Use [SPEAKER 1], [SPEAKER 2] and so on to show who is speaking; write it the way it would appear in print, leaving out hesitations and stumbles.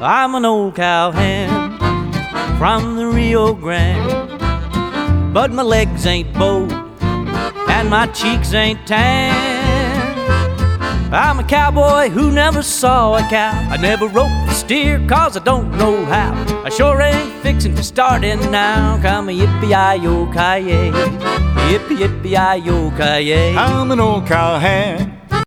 [SPEAKER 1] I'm an old cowhand from the Rio Grande, but my legs ain't bowed and my cheeks ain't tan. I'm a cowboy who never saw a cow. I never roped a steer cause I don't know how. I sure ain't fixin' to start in now. Come a yippee-yi-yo-ki-yay, yippee-yippee-yi-yo-ki-yay.
[SPEAKER 2] I'm an old cowhand